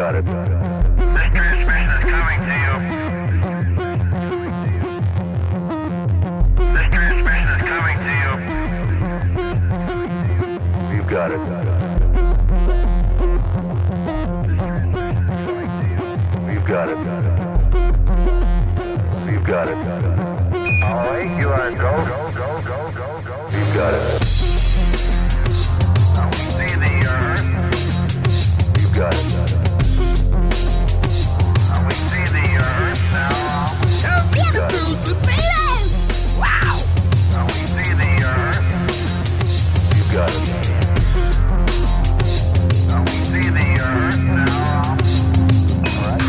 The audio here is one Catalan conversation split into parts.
got it. This transmission is coming to you. This transmission is coming to you. You've got it. You've got it. You've got it. All right, you are go. You've got it. Now we see the earth. You've got it. Now we see the earth now. So beautiful to be in. Wow. Now we see the earth. You've got it. Now we see the earth now. All right.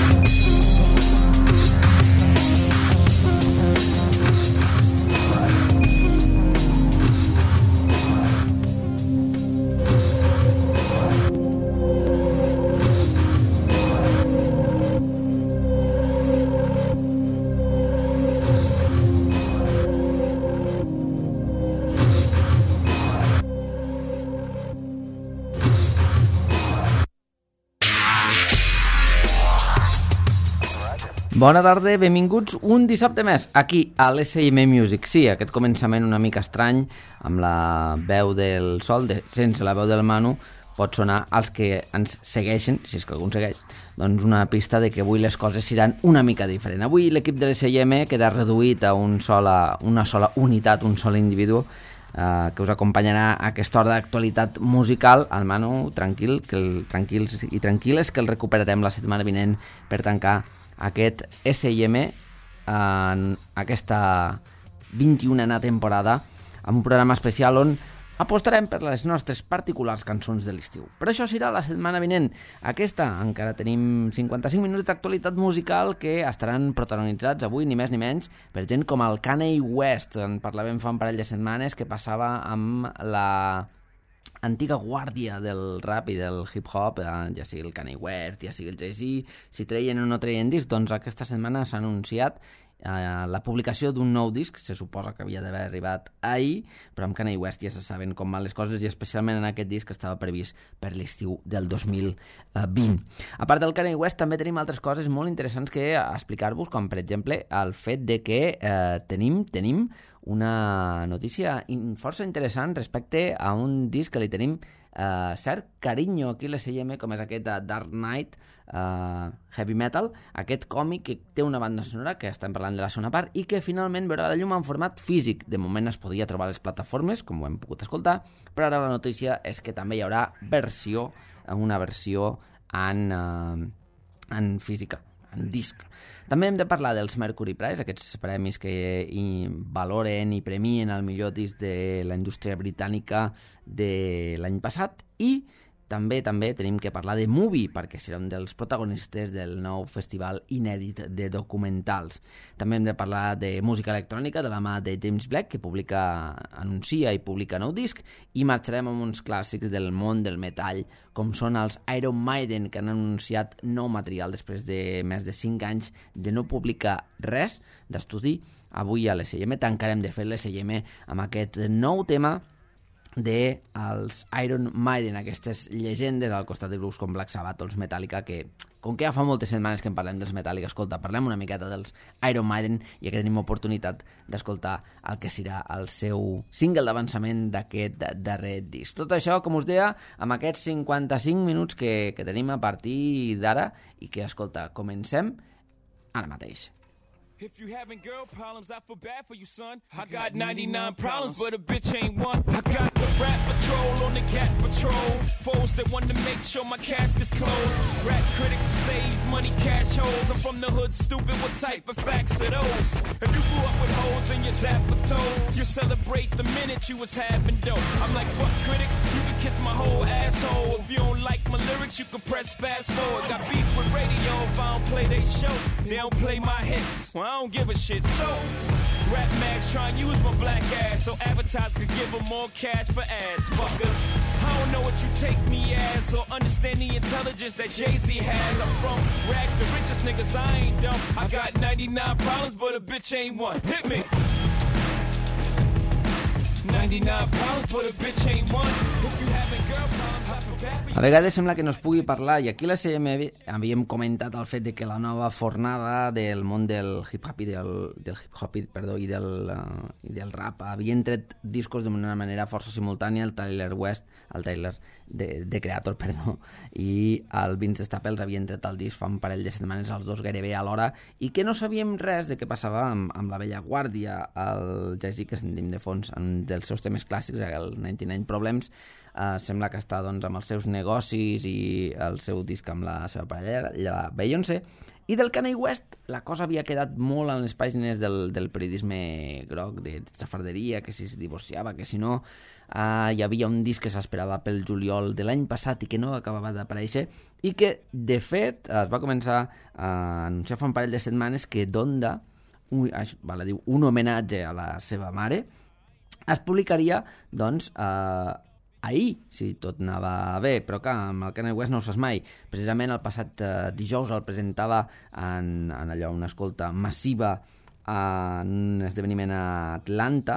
Bona tarda, benvinguts un dissabte més aquí a l'SM Music. Sí, aquest començament una mica estrany amb la veu del Sol, sense la veu del Manu, pot sonar als que ens segueixen, si és que algú segueix, doncs una pista de que avui les coses seran una mica diferent. Avui l'equip de l'SM queda reduït a una sola unitat, un sol individu que us acompanyarà a aquesta hora d'actualitat musical. El Manu, tranquils i tranquil·les, que el recuperarem la setmana vinent per tancar aquest SM en aquesta 21a temporada amb un programa especial on apostarem per les nostres particulars cançons de l'estiu. Però això serà la setmana vinent. Aquesta encara tenim 55 minuts d'actualitat musical que estaran protagonitzats avui, ni més ni menys, per gent com el Kanye West. En parlàvem fa un parell de setmanes que passava amb la antiga guàrdia del rap i del hip-hop, ja sigui el Kanye West, ja sigui el Jay-Z, si treien o no treien disc, doncs aquesta setmana s'ha anunciat la publicació d'un nou disc, se suposa que havia d'haver arribat ahir, però amb Kanye West ja se saben com van les coses i especialment en aquest disc que estava previst per l'estiu del 2020. A part del Kanye West també tenim altres coses molt interessants que explicar-vos, com per exemple el fet de que tenim una notícia força interessant respecte a un disc que li tenim cert carinyo aquí a l'SM, com és aquest Dark Knight Heavy Metal, aquest còmic que té una banda sonora, que estem parlant de la segona part, i que finalment veurà la llum en format físic. De moment es podia trobar a les plataformes, com ho hem pogut escoltar, però ara la notícia és que també hi haurà una versió en física, en disc. També hem de parlar dels Mercury Prize, aquests premis que valoren i premien el millor disc de la indústria britànica de l'any passat, i també tenim que parlar de Movie, perquè serà un dels protagonistes del nou festival inèdit de documentals. També hem de parlar de música electrònica de la mà de James Blake, que anuncia i publica nou disc, i marxarem amb uns clàssics del món del metall, com són els Iron Maiden, que han anunciat nou material després de més de 5 anys de no publicar res d'estudi. Avui a l'SM tancarem de fer l'SM amb aquest nou tema dels Iron Maiden, aquestes llegendes al costat de grups com Black Sabbath o els Metallica, que com que ja fa moltes setmanes que en parlem dels Metallica, escolta, parlem una miqueta dels Iron Maiden, i que tenim oportunitat d'escoltar el que serà el seu single d'avançament d'aquest darrer disc. Tot això, com us deia, amb aquests 55 minuts que tenim a partir d'ara, i que, escolta, comencem ara mateix. If you having girl problems, I feel bad for you, son. I got 99 problems, but a bitch ain't one. I got the rap patrol on the cat patrol. Foes that want to make sure my casket's closed. Rap critics that say he's money cash holes. I'm from the hood, stupid, what type of facts are those? If you grew up with hoes in your zapper toes, you celebrate the minute you was having dope. I'm like, fuck critics, you can kiss my whole asshole. If you don't like my lyrics, you can press fast forward. Got beef with radio if I don't play they show. They don't play my hits. Well, I don't give a shit. So, rap mags try and use my black ass so advertisers could give them more cash for ads. Fuckers, I don't know what you take me as or understand the intelligence that Jay-Z has. I'm from rags, the richest niggas, I ain't dumb. I got 99 problems, but a bitch ain't one. Hit me. 99 problems, but a bitch ain't one. If you having girl problems, I feel bad for you. A vegades sembla que no es pugui parlar, i aquí a la CMB havíem comentat el fet de que la nova fornada del món del hip-hop i del rap havien tret discos d'una manera força simultània, el Tyler de Creator, i el Vince Staples havien tret el disc fa un parell de setmanes, els dos gairebé alhora, i que no sabíem res de què passava amb la vella guàrdia. El Jay-Z, que sentim de fons, un dels seus temes clàssics, el 99 Problems, sembla que està doncs, amb els seus negocis i el seu disc amb la seva parella, la Beyoncé. I del Kanye West la cosa havia quedat molt en les pàgines del periodisme groc, de xafarderia, que si es divorciava, que si no. Hi havia un disc que s'esperava pel juliol de l'any passat i que no acabava d'aparèixer, i que, de fet, es va començar a anunciar fa un parell de setmanes que Donda, un homenatge a la seva mare, es publicaria, doncs, ahir, si tot anava bé, però clar, amb el Kanye West no ho saps mai. Precisament el passat dijous el presentava en allò, una escolta massiva en un esdeveniment a Atlanta,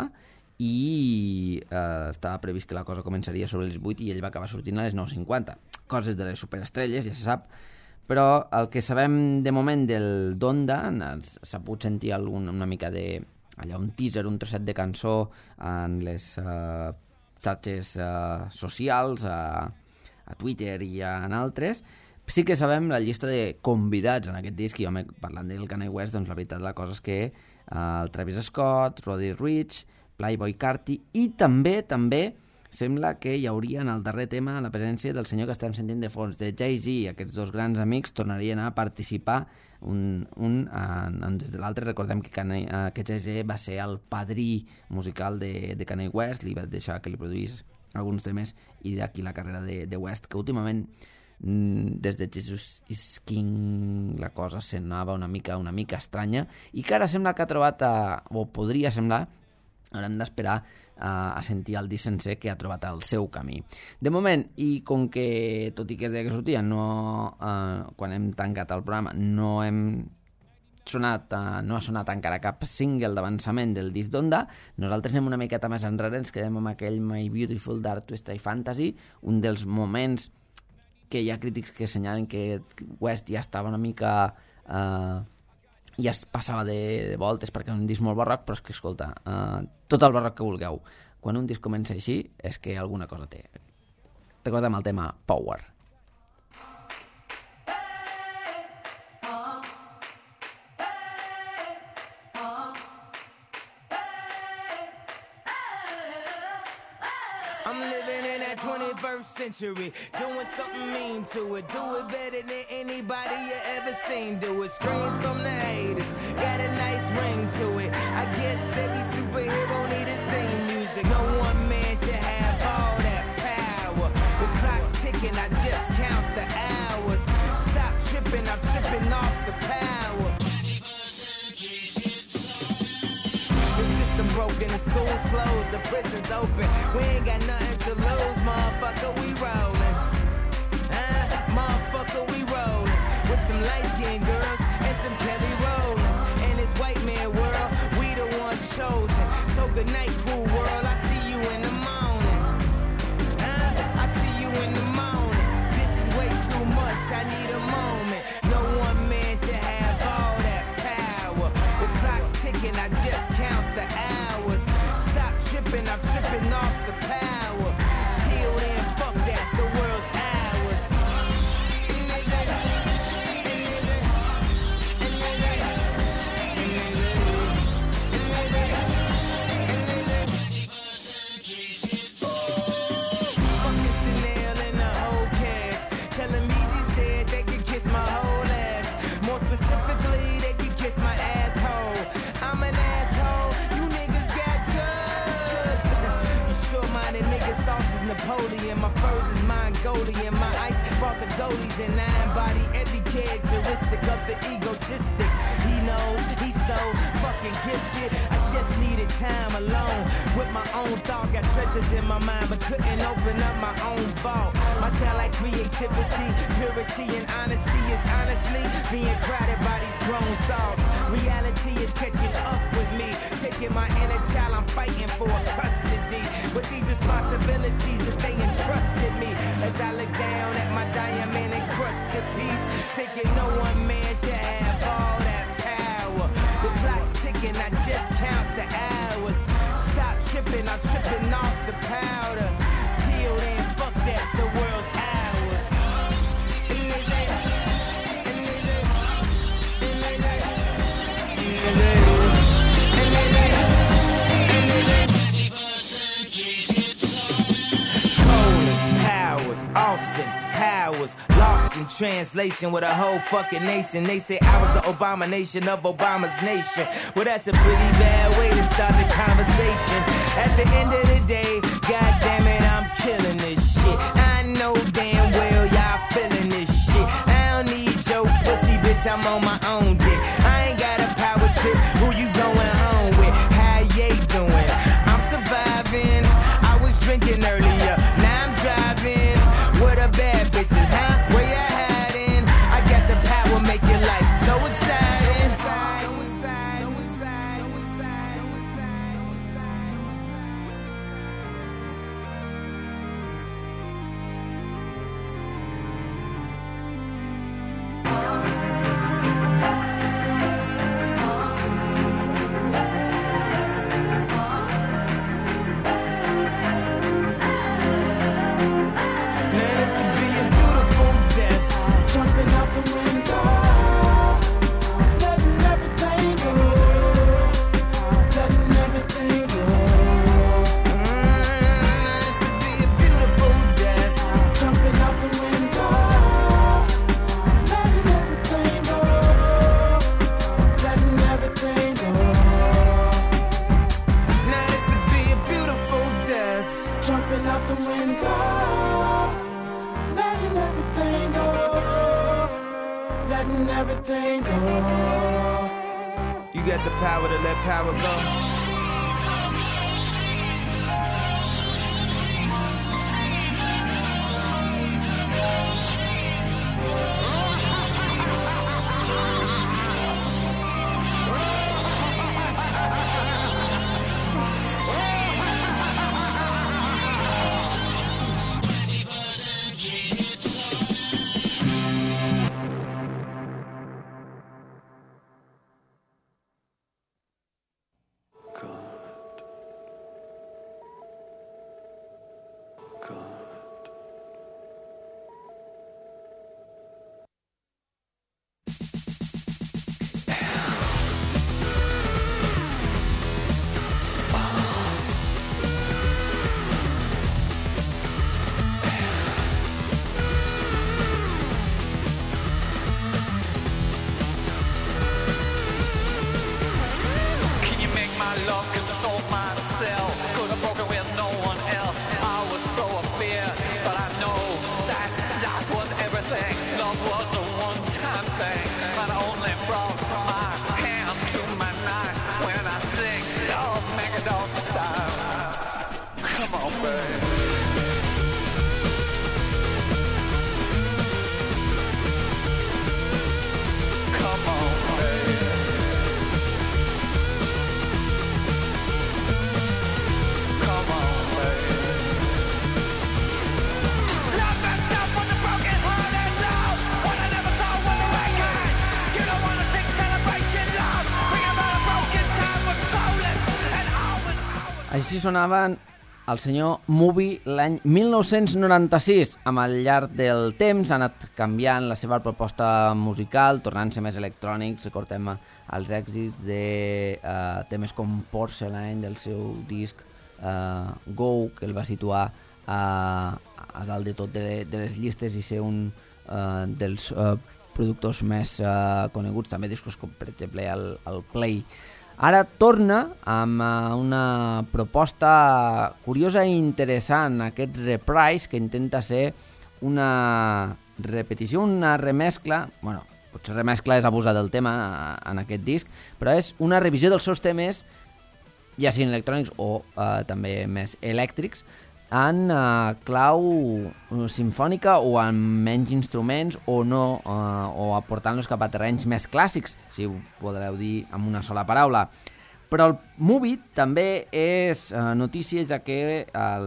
i estava previst que la cosa començaria sobre les 8 i ell va acabar sortint a les 9:50. Coses de les superestrelles, ja se sap. Però el que sabem de moment del Donda, s'ha pogut sentir una mica de allà, un teaser, un trosset de cançó en les xarxes socials, a Twitter i en altres. Sí que sabem la llista de convidats en aquest disc, i home, parlant del Kanye West, doncs la veritat la cosa és que el Travis Scott, Roddy Ricch, Playboi Carti, i també sembla que hi hauria en el darrer tema la presència del senyor que estem sentint de fons, de Jay-Z. Aquests dos grans amics tornarien a participar des de l'altre. Recordem que Jay-Z va ser el padrí musical de Kanye West, li va deixar que li produís alguns temes, i d'aquí la carrera de West, que últimament des de Jesus is King la cosa sonava una mica estranya, i que ara sembla que ha trobat, o podria semblar, haurem d'esperar a sentir el disc sencer, que ha trobat el seu camí. De moment, i com que tot i que es deia que sortia, quan hem tancat el programa no ha sonat encara cap single d'avançament del disc Donda, nosaltres anem una miqueta més enrere, ens quedem amb aquell My Beautiful Dark Twisted Fantasy, un dels moments que hi ha crítics que assenyalen que West ja estava una mica... ja es passava de voltes perquè és un disc molt barroc, però és que, escolta, tot el barroc que vulgueu, quan un disc comença així és que alguna cosa té. Recordem el tema Power. I'm living in that 21st century, doing something mean to it. Do it better than anybody you ever seen. Do it. Screams from the haters, got a nice ring to it. I guess every superhero need his theme music. No one man should have all that power. The clock's ticking, I just count the hours. Stop tripping, I'm tripping off the power. Broken, the school's closed, the prison's open. We ain't got nothing to lose, motherfucker, we rollin'. Motherfucker, we rollin'. With some light-skinned girls and some Kelly Rollins. In this white man world, we the ones chosen. So good night, cool world, I see you in the morning. I see you in the morning. This is way too much, I need a moment. No one man should have all that power. The clock's ticking, I just count the hours. Stop tripping, I'm tripping off the power. Till then, fuck that, the world's ours. Napoleon. My furs is Mongolian. My ice brought the goalies, and I embody every characteristic of the egotistic. He knows he's so fucking gifted. I just needed time alone with my own thoughts. Got treasures in my mind, but couldn't open up my own vault. My talent, creativity, purity, and honesty is honestly being crowded by these grown thoughts. Reality is catching up with me, taking my inner child. I'm fighting for custody with these responsibilities that they entrusted me. As I look down at my diamond encrusted piece, thinking no one man should have all that power. The clock's ticking, I just count the hours. Stop tripping, I'm tripping off the powder. Till then, fuck that, the world's ours. Austin Powers, lost in translation with a whole fucking nation. They say I was the abomination of Obama's nation. Well, that's a pretty bad way to start the conversation. At the end of the day, god damn it, I'm killing this shit. I know damn well y'all feeling this shit. I don't need your pussy, bitch, I'm on my own dick. I ain't got a power trip, who you going home with? How you doing? I'm surviving, I was drinking earlier, now I'm driving. What a bad bitches, huh? Where you hiding? I got the power, make your life so exciting. So excited, so excited, so excited, so excited, so excited. Everything go. You got the power to let power go. Així sonaven el senyor Movie l'any 1996. Amb el llarg del temps ha anat canviant la seva proposta musical, tornant-se més electrònics. Recordem els èxits de temes com Porcelain, del seu disc Go, que el va situar a dalt de tot de les llistes i ser un dels productors més coneguts. També discos com, per exemple, el Play. Ara torna amb una proposta curiosa i interessant, aquest Reprise, que intenta ser una repetició, una remescla, bueno, potser remescla és abusar del tema en aquest disc, però és una revisió dels seus temes, ja siguin electrònics o també més elèctrics, en clau simfònica o amb menys instruments o no, o aportant-los cap a terrenys més clàssics, si ho podreu dir amb una sola paraula. Però el Movie també és notícia, ja que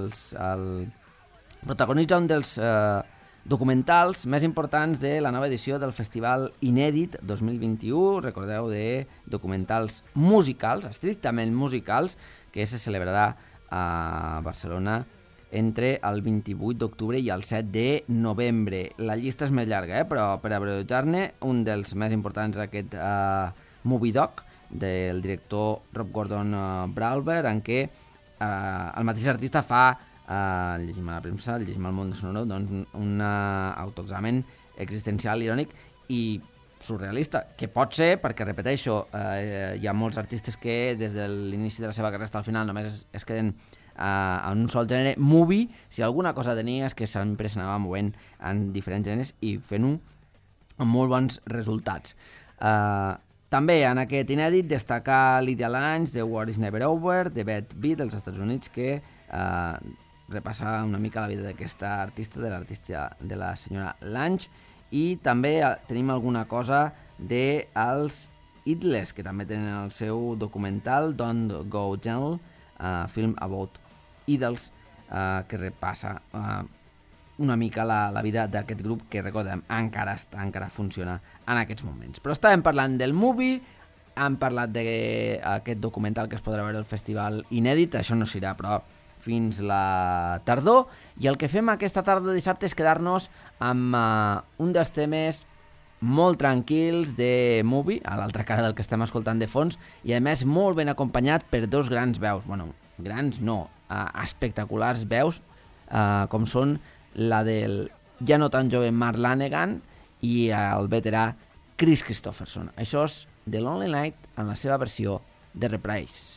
protagonitza un dels documentals més importants de la nova edició del Festival Inèdit 2021, recordeu, de documentals musicals, estrictament musicals, que se celebrarà a Barcelona entre el 28 d'octubre i el 7 de novembre. La llista és més llarga, però per abreviar-ne, un dels més importants aquest Movie Doc del director Rob Gordon Braulber, en què el mateix artista fa, llegim a la premsa, llegim al món de sonoro, doncs un autoexamen existencial, irònic i surrealista, que pot ser, perquè repeteixo, hi ha molts artistes que des de l'inici de la seva carrera fins al final només es queden en un sol gènere. Movie, si alguna cosa tenia, és que sempre s'anava movent en diferents gèneres i fent-ho amb molt bons resultats. També en aquest inèdit destacar Lydia Lunch, The War is Never Over, de Beth B dels Estats Units, que repassa una mica la vida d'aquesta artista, de la senyora Lunch, i també tenim alguna cosa dels Idles, que també tenen el seu documental Don't Go Gentle, film about Idols, que repassa una mica la vida d'aquest grup que, recordem, encara funciona en aquests moments. Però estàvem parlant del Movie, hem parlat d'aquest documental que es podrà veure al Festival Inèdit, això no s'irà, però fins la tardor, i el que fem aquesta tarda de dissabte és quedar-nos amb un dels temes molt tranquils de Movie, a l'altra cara del que estem escoltant de fons, i a més molt ben acompanyat per dos grans veus, bueno, grans no, espectaculars veus, com són la del ja no tan jove Mark Lanegan i el veterà Chris Christopherson. Això és The Lonely Night en la seva versió de Reprise.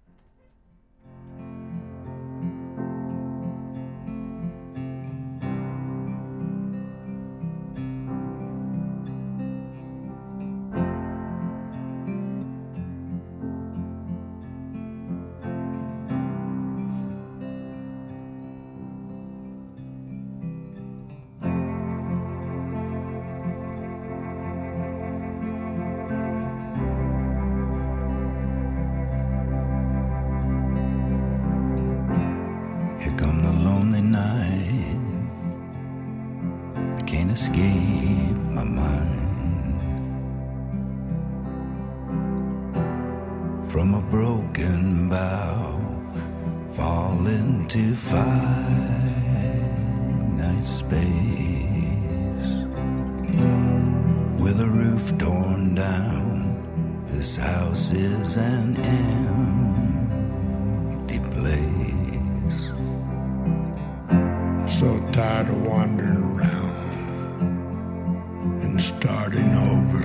Escape my mind from a broken bough, fall into finite space with a roof torn down. This house is an empty place. So tired of wandering around and starting over.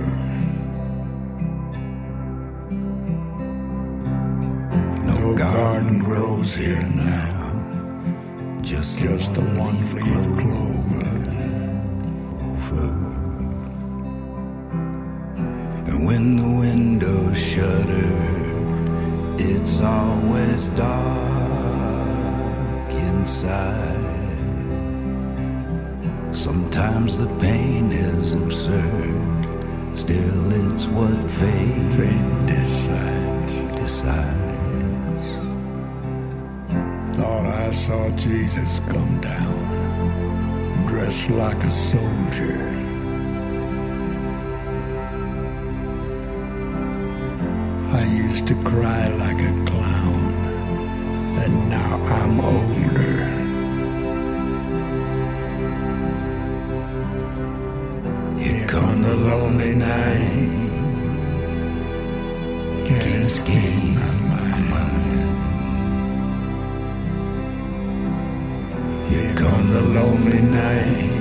No garden grows here now, just the one leaf clover. And when the windows shutter, it's always dark inside. Sometimes the pain is absurd, still it's what fate decides. Thought I saw Jesus come down, dressed like a soldier. I used to cry like a clown, and now I'm older. On the lonely night, can't escape my mind. Here come the lonely night,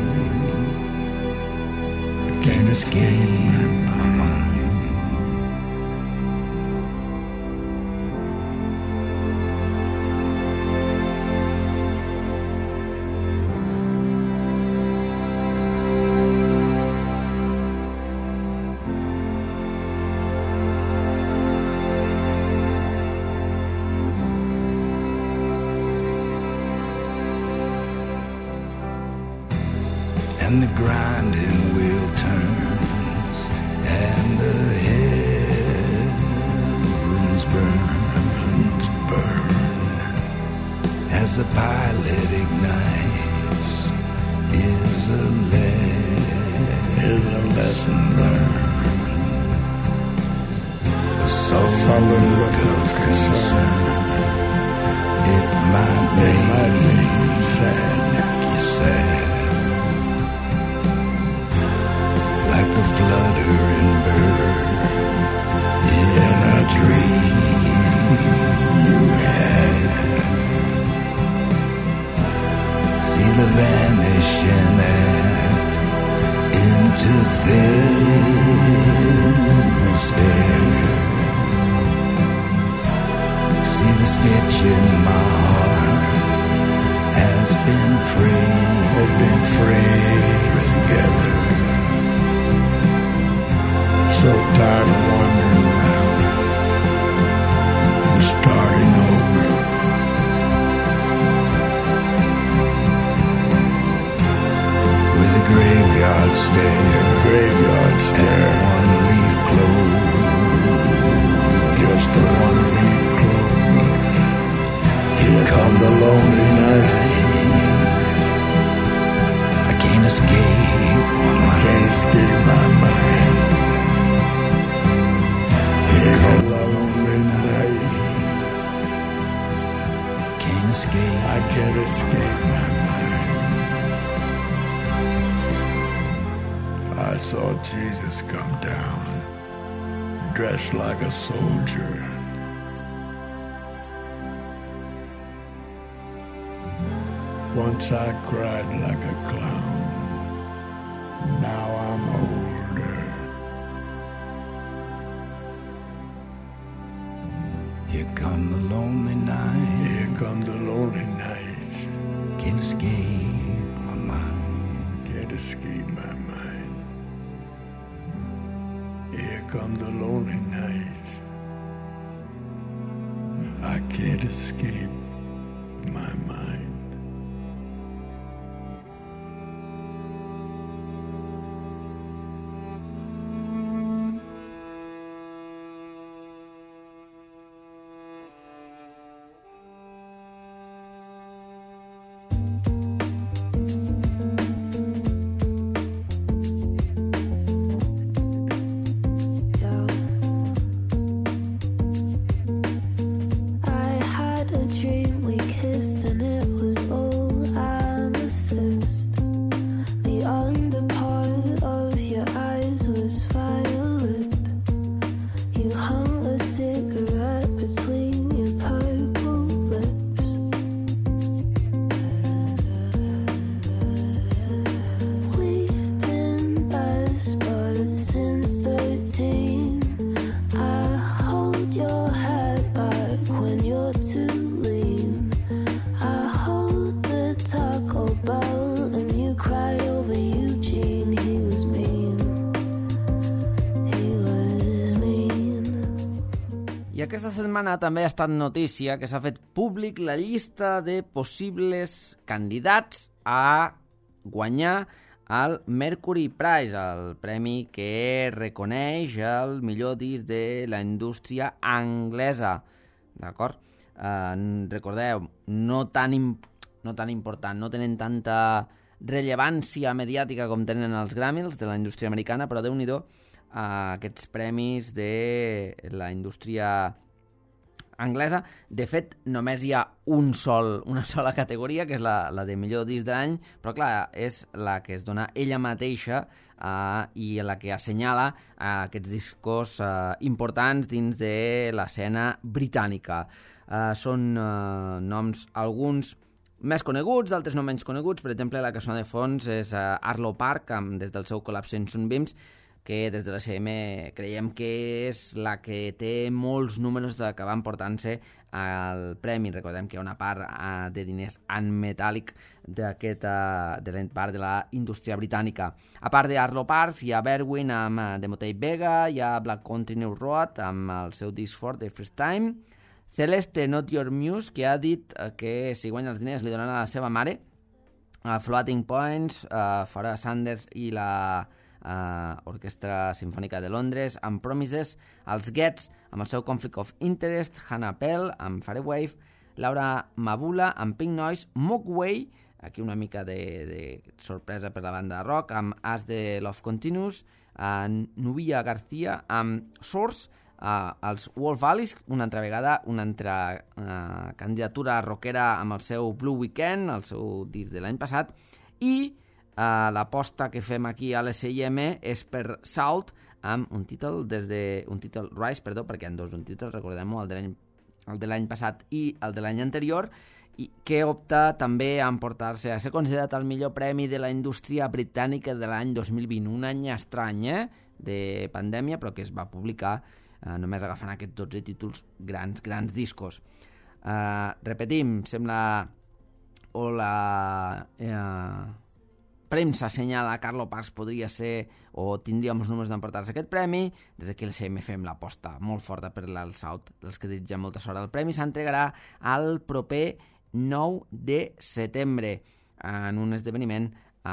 can't escape my mind. and the grinding wheel turns, and the heavens burn, as the pilot ignites, is a lesson learned. A sullen look of concern, it might make you sad, like the fluttering bird in a dream you had. See the vanishing act into thinness there. See the stitch in my heart has been free together. So tired of wandering around and starting over. With a graveyard stare, and one leaf clover, just the one leaf clover. Here come the lonely night. I can't escape my mind. Here come the lonely night. I can't escape my mind. I saw Jesus come down, dressed like a soldier. Once I cried like a clown, now I'm older. Here come the lonely night. Here come the lonely night. Can't escape my mind. Can't escape my mind. Here come the lonely night. I can't escape my mind. Aquesta setmana també ha estat notícia que s'ha fet públic la llista de possibles candidats a guanyar el Mercury Prize, el premi que reconeix el millor disc de la indústria anglesa. D'acord? Recordeu, no tan important, no tenen tanta rellevància mediàtica com tenen els Grammys de la indústria americana, però Déu-n'hi-do, aquests premis de la indústria anglesa. De fet, només hi ha una sola categoria, que és la de millor disc de l'any, però clar, és la que es dona ella mateixa i la que assenyala aquests discos importants dins de l'escena britànica. Són noms, alguns més coneguts, d'altres no menys coneguts. Per exemple, la que sona de fons és Arlo Park, des del seu Collapse in Sunbeams, que des de l'ECM creiem que és la que té molts números que van portant-se al premi. Recordem que hi ha una part de diners en metàl·lic de la part de la indústria britànica. A part d'Arlo Parks, hi ha Berwin amb The Motei Vega, hi ha Black Country New Road amb el seu disc for The First Time, Celeste Not Your Muse, que ha dit que si guanya els diners li donaran a la seva mare, Floating Points, Farah Sanders i la Orquestra Simfònica de Londres, amb Promises, els Gets, amb el seu Conflict of Interest, Hannah Pell, amb Firewave, Laura Mabula, amb Pink Noise, Mogwai, aquí una mica de sorpresa per la banda de rock, amb As the Love Continues, Nubia García, amb Source, els Wolf Alice, una altra vegada, una altra candidatura rockera amb el seu Blue Weekend, el seu disc de l'any passat, i l'aposta que fem aquí a l'SIM és per Salt, amb un títol Rise, perquè hi ha dos, un títol, recordem-ho, el de l'any passat i el de l'any anterior, i que opta també a emportar-se a ser considerat el millor premi de la indústria britànica de l'any 2020, un any estrany de pandèmia, però que es va publicar només agafant aquests 12 títols, grans discos. Repetim, sembla, o la premsa assenyala Carlo Parks podria ser o tindria els números d'emportar-se aquest premi. Des d'aquí el CM fem l'aposta molt forta per l'Alt, dels que desitgem molta sort. El premi s'entregarà el proper 9 de setembre en un esdeveniment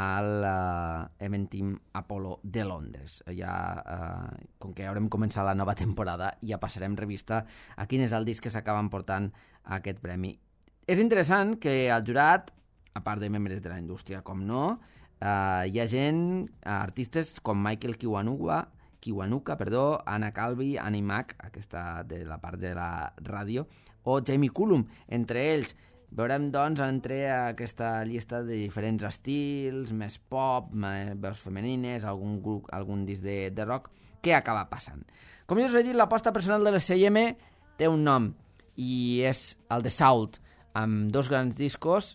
al Eventim Apollo de Londres. Com que haurem començat la nova temporada, ja passarem revista a quin és el disc que s'acaba emportant aquest premi. És interessant que al jurat, a part de membres de la indústria, com no, hi ha gent, artistes com Michael Kiwanuka, Anna Calvi, Annie Mac, aquesta de la part de la ràdio, o Jamie Cullum, entre ells. Veurem, doncs, entre aquesta llista de diferents estils, més pop, veus femenines, algun disc de rock, què acaba passant. Com jo us he dit, l'aposta personal de l'SIM té un nom, i és el de Salt, amb dos grans discos.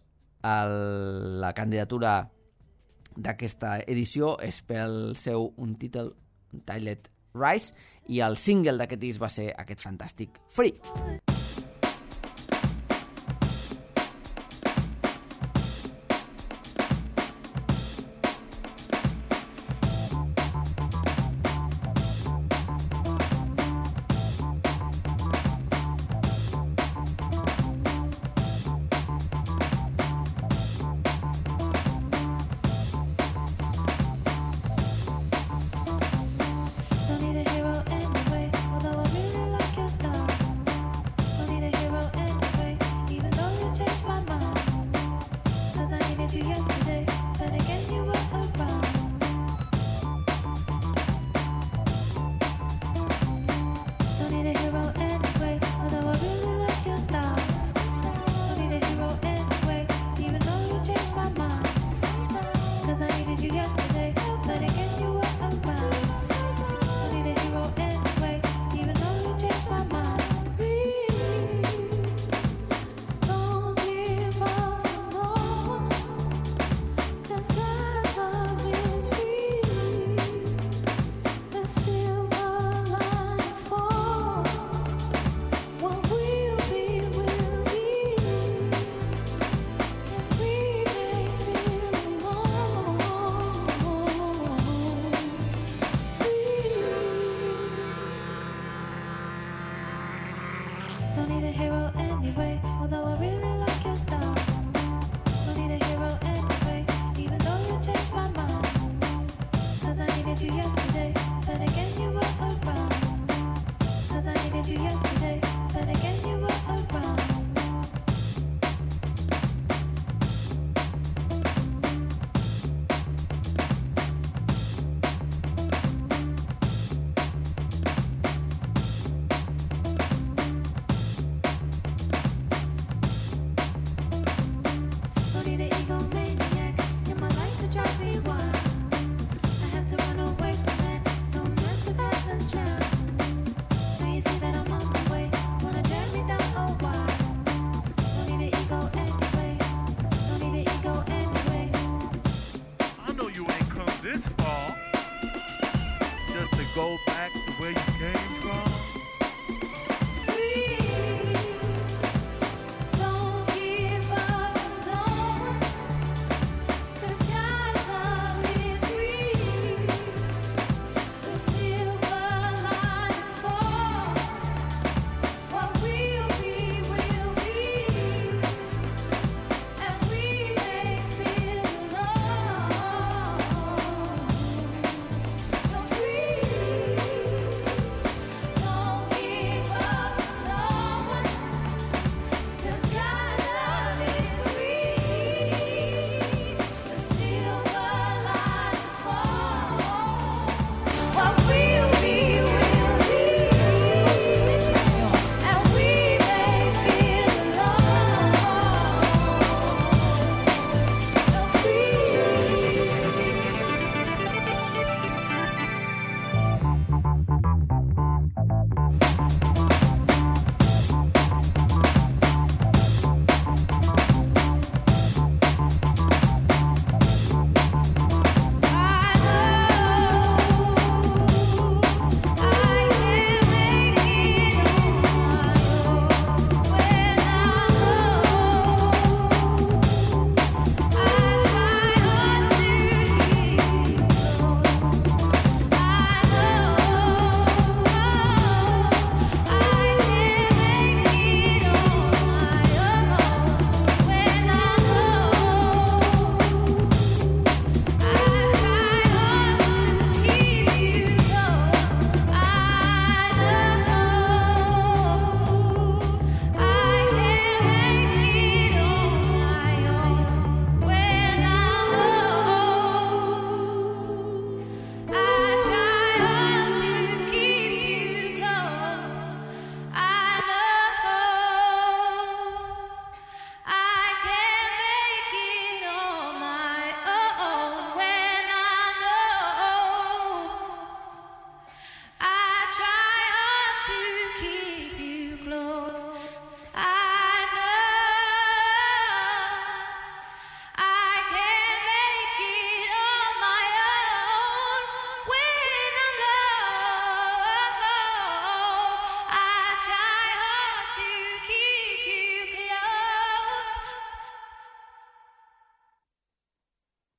La candidatura d'aquesta edició és pel seu un títol, Titled Rise, i el single d'aquest disc va ser aquest fantàstic Free.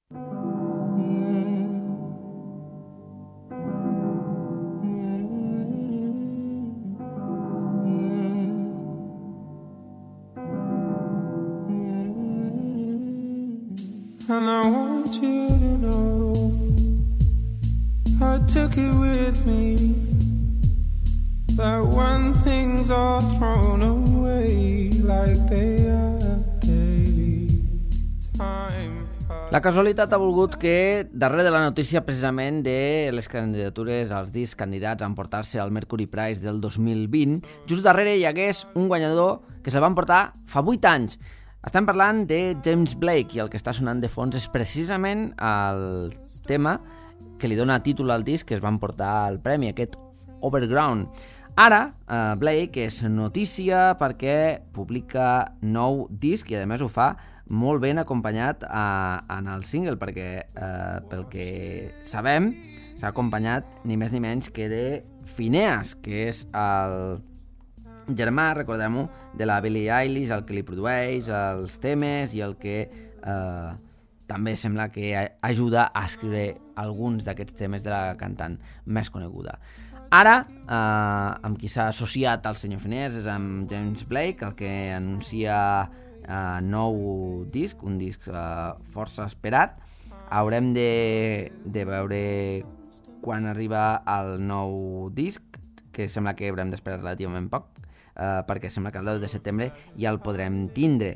And I want you to know I took it with me, that when things are thrown away like they are daily, time passes. La casualitat ha volgut que, darrere de la notícia precisament de les candidatures als discs candidats a emportar-se al Mercury Prize del 2020, just darrere hi hagués un guanyador que se'l van portar fa 8 anys. Estem parlant de James Blake i el que està sonant de fons és precisament el tema que li dona títol al disc que es van portar al premi, aquest Overground. Ara, Blake és notícia perquè publica nou disc i a més ho fa molt ben acompanyat en el single, perquè pel que sabem s'ha acompanyat ni més ni menys que de Phineas, que és el germà, recordem-ho, de la Billie Eilish, el que li produeix els temes i el que també sembla que ajuda a escriure alguns d'aquests temes de la cantant més coneguda. Ara, amb qui s'ha associat el senyor Phineas és amb James Blake, el que anuncia nou disc, un disc força esperat. Haurem de veure quan arriba el nou disc, que sembla que haurem d'esperar relativament poc, perquè sembla que el 10 de setembre ja el podrem tindre.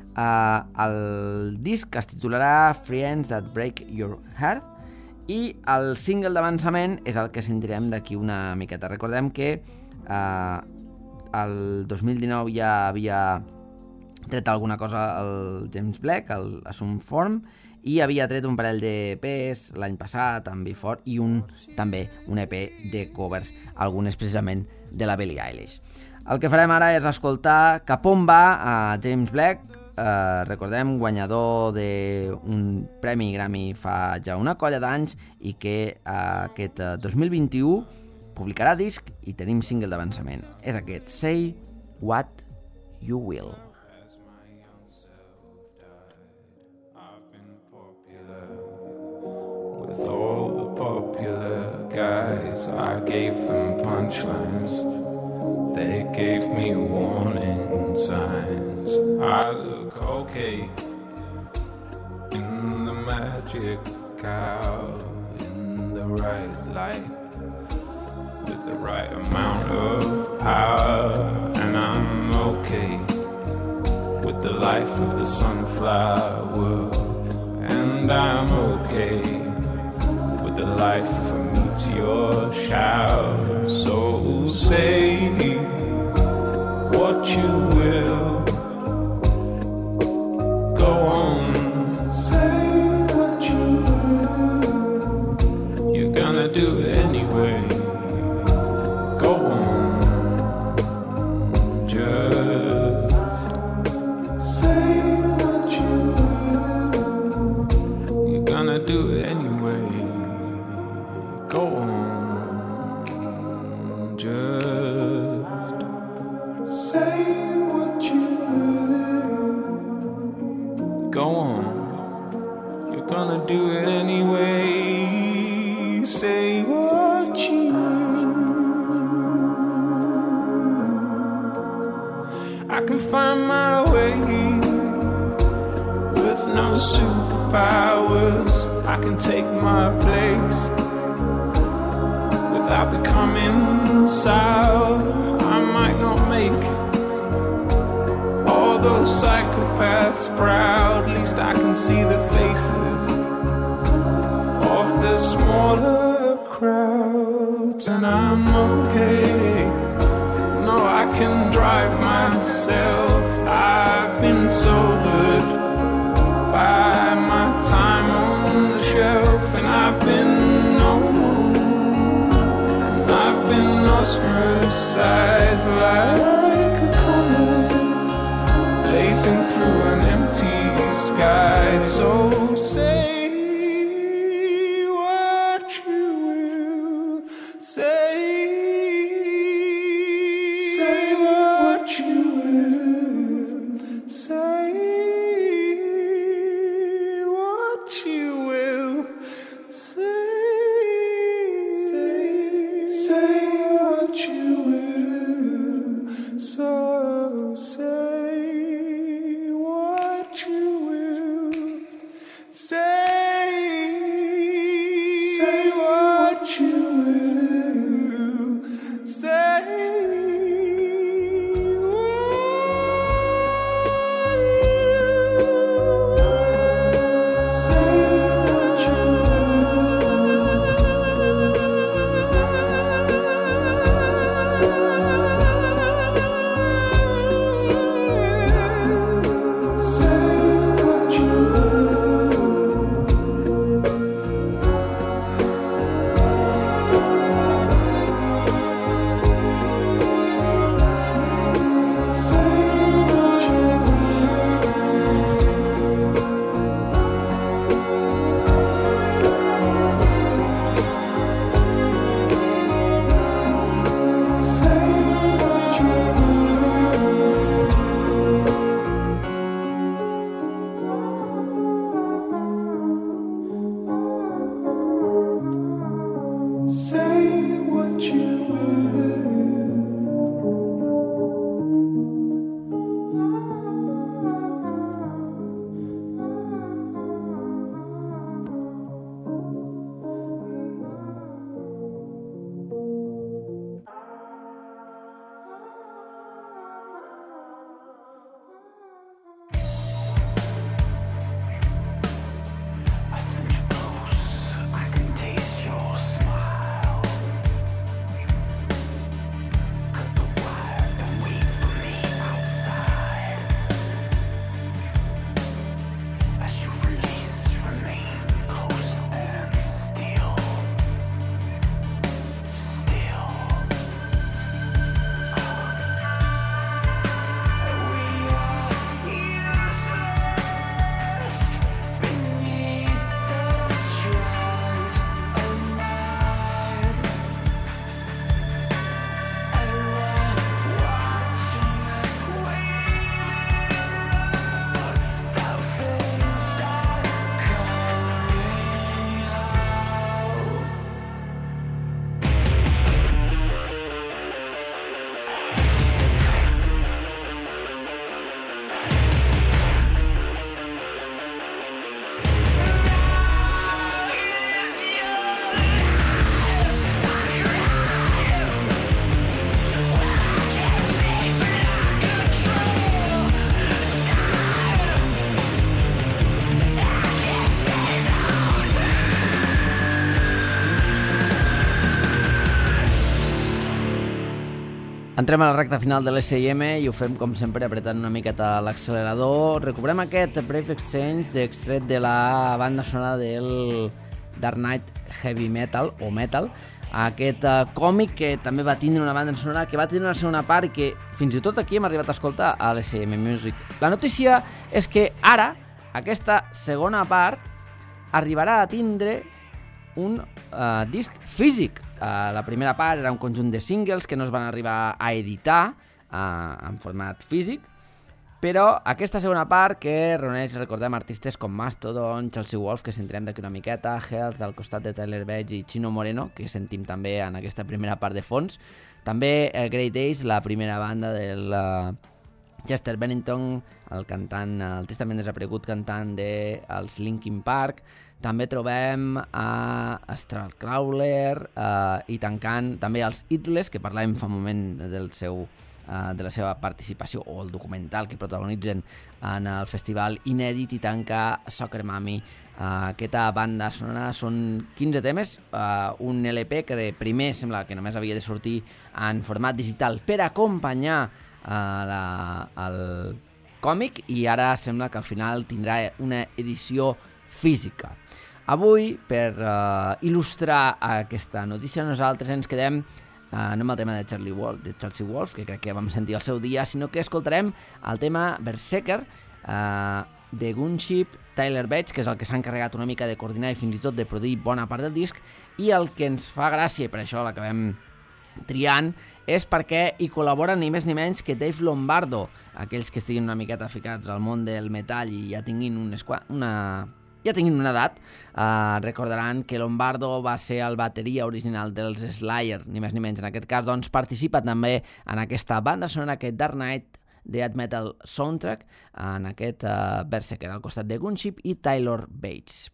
El disc es titularà Friends That Break Your Heart i el single d'avançament és el que sentirem d'aquí una miqueta. Recordem que el 2019 ja havia tret alguna cosa el James Blake, el Assume Form, i havia tret un parell d'EPs l'any passat amb Before i també un EP de covers, algunes precisament de la Billie Eilish. El que farem ara és escoltar Cap on va a James Blake, recordem, guanyador d'un premi Grammy fa ja una colla d'anys i que aquest 2021 publicarà disc i tenim single d'avançament. És aquest, Say What You Will. With all the popular guys, I gave them punchlines. They gave me warning signs. I look okay in the magic hour, in the right light, with the right amount of power. And I'm okay with the life of the sunflower. And I'm okay with the life of a meteor shower. So say what you will. Go on, say what you will. You're gonna do it anyway. Go on, just say what you will. You're gonna do it anyway. Go on, just say what you will. Go on, you're gonna do it anyway. Say what you will. I can find my way with no superpowers. I can take my place without becoming sour. I might not make all those psychopaths proud. At least I can see the faces of the smaller crowds. And I'm okay. No, I can drive myself. I've been sobered by my time on the shelf. And I've been known, and I've been ostracized like a comet blazing through an empty sky. So say what you will. Say what you will. Say what you will. Say what you will. Say Entrem a la recta final de l'S&M i ho fem, com sempre, apretant una miqueta l'accelerador. Recuperem aquest Brave Exchange d'extret de la banda sonora del Dark Knight Heavy Metal, o Metal, aquest còmic que també va tindre una banda sonora, que va tindre una segona part i que fins i tot aquí hem arribat a escoltar a l'S&M Music. La notícia és que ara, aquesta segona part, arribarà a tindre un disc físic. La primera part era un conjunt de singles que no es van arribar a editar en format físic, però aquesta segona part, que reuneix, recordem, artistes com Mastodon, Chelsea Wolfe, que sentirem d'aquí una miqueta, Health, al costat de Tyler Bates i Chino Moreno, que sentim també en aquesta primera part de fons, també Great Days, la primera banda del Chester Bennington, el cantant, el tristament desaparegut cantant dels Linkin Park. També trobem a Starcrawler i tancant també els Idles, que parlàvem fa un moment de la seva participació, o el documental que protagonitzen en el festival Inèdit, i tanca Soccer Mommy. Aquesta banda sonora són 15 temes, un LP que primer sembla que només havia de sortir en format digital per acompanyar el còmic, i ara sembla que al final tindrà una edició física. Avui, per il·lustrar aquesta notícia, nosaltres ens quedem no amb el tema de Chelsea Wolfe, que crec que vam sentir al seu dia, sinó que escoltarem el tema Berserker de Gunship, Tyler Bates, que és el que s'ha encarregat una mica de coordinar i fins i tot de produir bona part del disc, i el que ens fa gràcia, i per això l'acabem triant, és perquè hi col·laboren ni més ni menys que Dave Lombardo. Aquells que estiguin una miqueta ficats al món del metall i ja tinguin una edat, recordaran que Lombardo va ser el bateria original dels Slayer, ni més ni menys. En aquest cas, doncs, participa també en aquesta banda sonora que Dark Knight Death Metal Soundtrack, en aquest Berserker al costat de Gunship i Tyler Bates.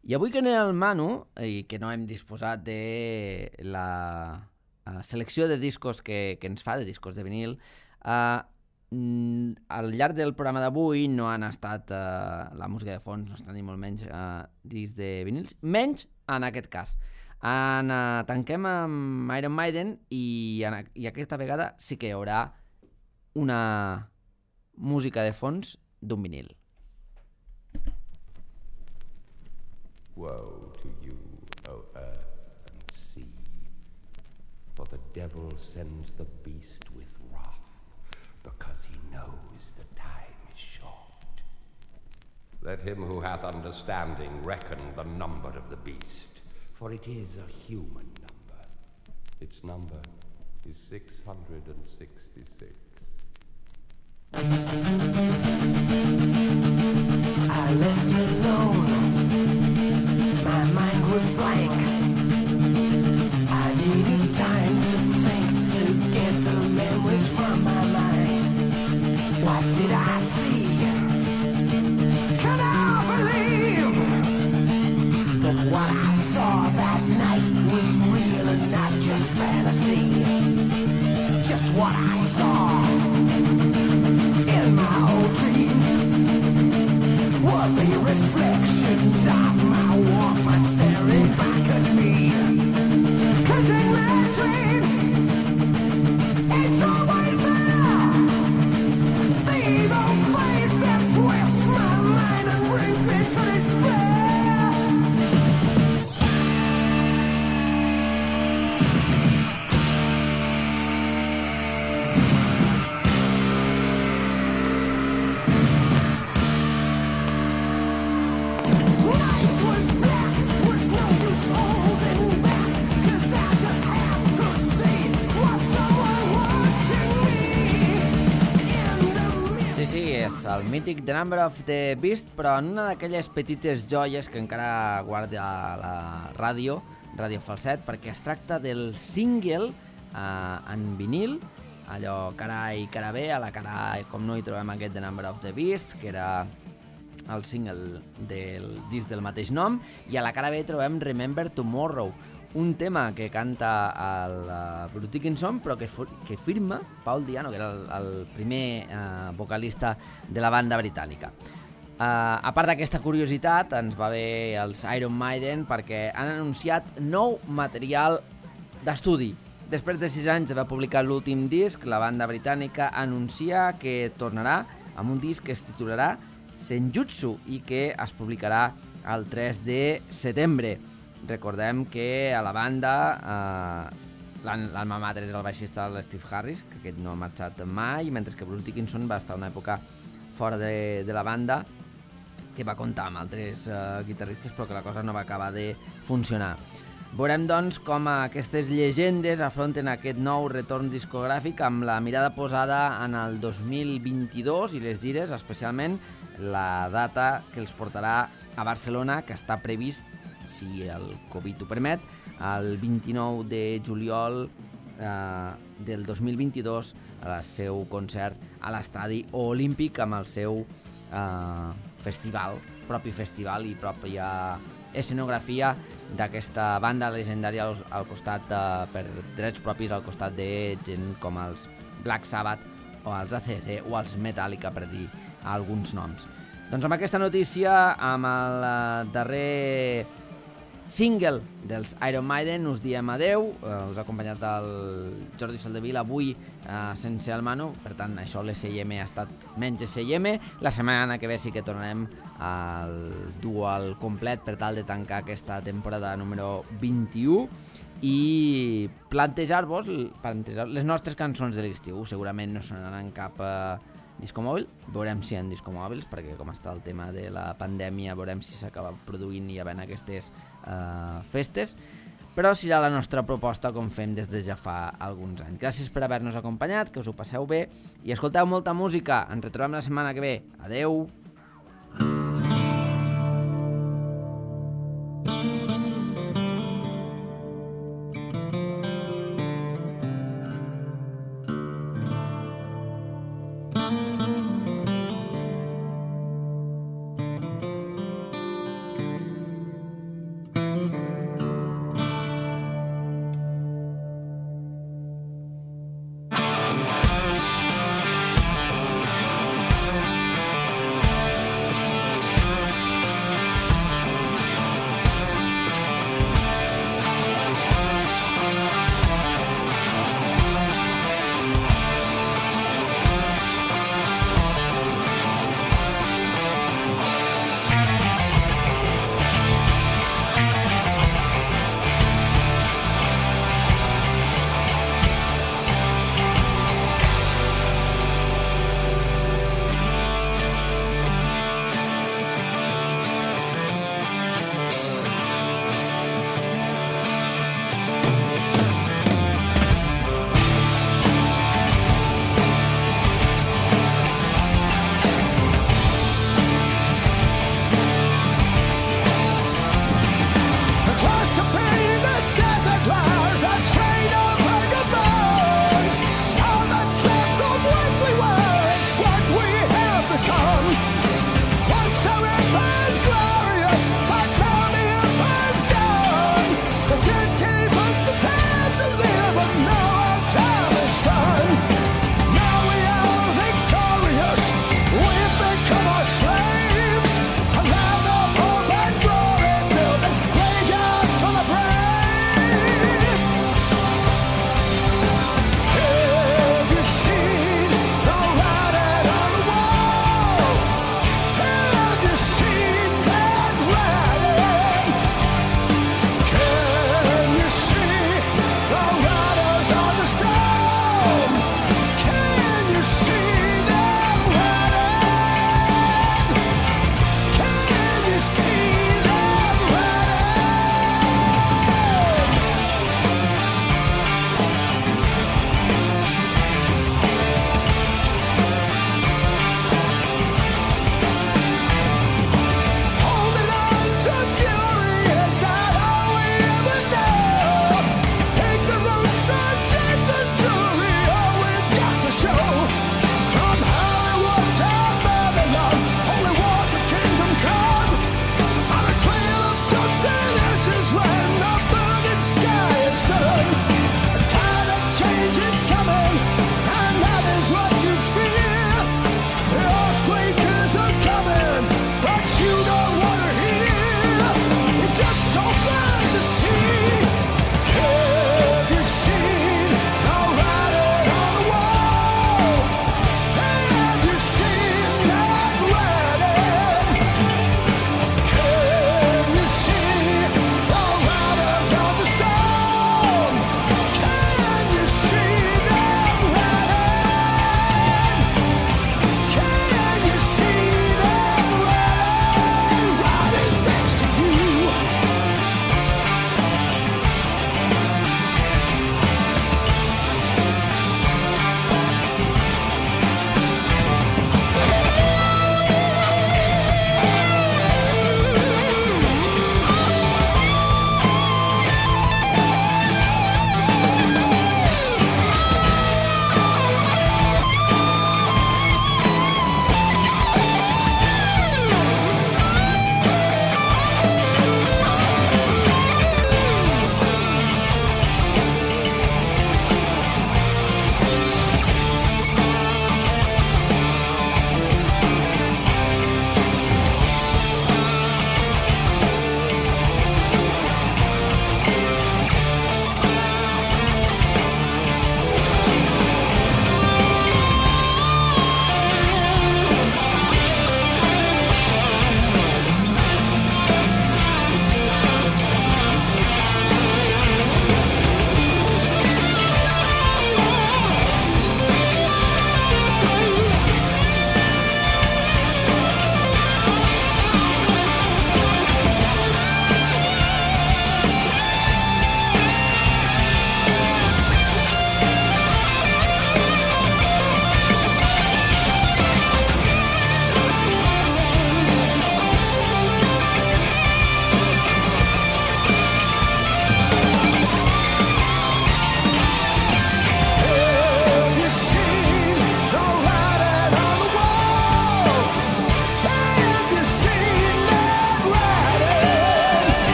I avui que anem al Manu, i que no hem disposat de la selecció de discos que ens fa, de discos de vinil, al llarg del programa d'avui no han estat la música de fons, no estan ni molt menys discs de vinils, menys en aquest cas. Tanquem amb Iron Maiden i aquesta vegada sí que hi haurà una música de fons d'un vinil. Woe to you, O earth and sea, for the devil sends the beast with wrath, because he knows the time is short. Let him who hath understanding reckon the number of the beast, for it is a human number. Its number is 666. I left alone, my mind was blank. I needed time to think, to get the memories from my mind. What did I see? Can I believe that what I saw that night was real and not just fantasy? Just what I saw in my old dreams were the reflections of my Walkman staring back at me. 'Cause in my dreams, it's always there, the evil face that twists my mind and brings me to despair. Sí, és el mític The Number of the Beast, però en una d'aquelles petites joies que encara guarda la ràdio, Ràdio Falset, perquè es tracta del single en vinil, allò cara A i cara B. A la cara A, com no hi trobem aquest The Number of the Beast, que era el single del disc del mateix nom, i a la cara B trobem Remember Tomorrow, un tema que canta el Bruce Dickinson, però que firma Paul Diano, que era el primer vocalista de la banda britànica. A part d'aquesta curiositat, ens va bé els Iron Maiden perquè han anunciat nou material d'estudi. Després de 6 anys d'haver publicat l'últim disc, la banda britànica anuncia que tornarà amb un disc que es titularà Senjutsu i que es publicarà el 3 de setembre. Recordem que a la banda l'alma mater és el baixista Steve Harris, que aquest no ha marxat mai, mentre que Bruce Dickinson va estar una època fora de la banda, que va comptar amb altres guitarristes, però que la cosa no va acabar de funcionar. Veurem, doncs, com aquestes llegendes afronten aquest nou retorn discogràfic amb la mirada posada en el 2022 i les gires, especialment la data que els portarà a Barcelona, que està previst, si el Covid ho permet, el 29 de juliol del 2022 al seu concert a l'Estadi Olímpic amb el seu propi festival i pròpia escenografia d'aquesta banda legendària al costat per drets propis, al costat de gent com els Black Sabbath o els AC/DC o els Metallica, per dir alguns noms. Doncs amb aquesta notícia, amb el darrer single dels Iron Maiden, us diem adeu. Us ha acompanyat el Jordi Soldevila avui sense el Manu, per tant això l'SIM ha estat menys SIM. La setmana que ve sí que tornarem al duo al complet per tal de tancar aquesta temporada número 21 i plantejar-vos les nostres cançons de l'estiu. Segurament no sonaran cap discomòbil, veurem si hi ha discomòbils, perquè com està el tema de la pandèmia, veurem si s'acaba produint i havent aquestes festes, però serà la nostra proposta com fem des de ja fa alguns anys. Gràcies per haver-nos acompanyat, que us ho passeu bé i escolteu molta música. Ens retrobem la setmana que ve. Adeu!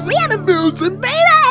Rhythm music, baby!